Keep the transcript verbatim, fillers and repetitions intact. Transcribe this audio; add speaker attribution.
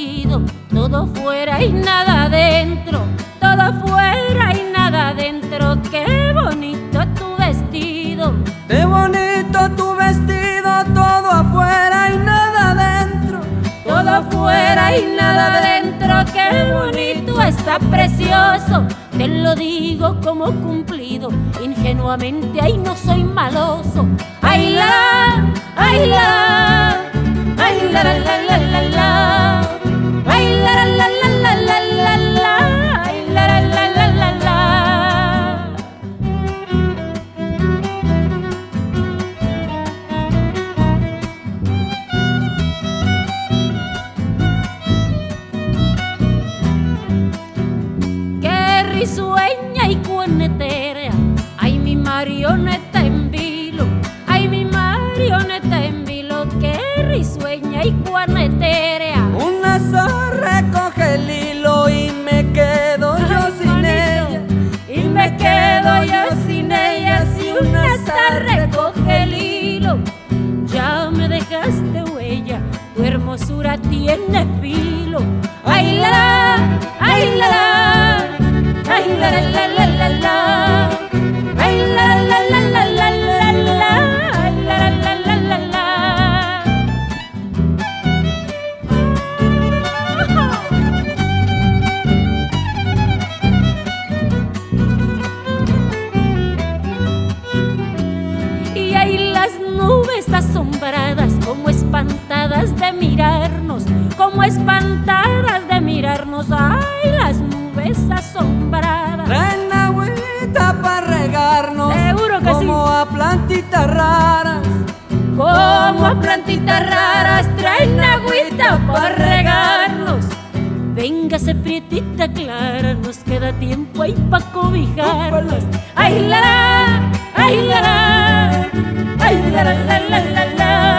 Speaker 1: vestido, todo fuera y nada dentro, todo fuera y nada dentro. Qué bonito tu vestido,
Speaker 2: qué bonito tu vestido, todo afuera y nada dentro,
Speaker 1: todo afuera y nada dentro. Qué bonito, está precioso, te lo digo como cumplido, ingenuamente, ay, no soy maloso. Ay la, ay la, ay la la la la la la, ay la la la la la la la, ay la la la la la la. Qué risueña y cuernetera, ay mi marioneta en vilo, ay mi marioneta en vilo, qué risueña y cuernetera.
Speaker 2: Una zorra recoge el hilo y me quedo yo
Speaker 1: Ay,
Speaker 2: sin
Speaker 1: bonito.
Speaker 2: ella,
Speaker 1: Y me quedo yo sin ella. Si una zarra recoge el hilo, ya me dejaste huella, tu hermosura tiene filo. Ay la la, ay la la, ay la la la la la la, ay la la la la la la la la, ay la la la la la la. Y ahí las nubes asombradas, como espantadas de mirarnos, como espantadas de mirarnos. Ay, las nubes asombradas.
Speaker 2: traen agüita para regarnos,
Speaker 1: Seguro que sí.
Speaker 2: como a plantitas raras,
Speaker 1: Como a plantitas raras, traen agüita para regarnos. Véngase, prietita clara, nos queda tiempo ahí pa' cobijarnos. Ay la la, ay la la, ay la la la la la la.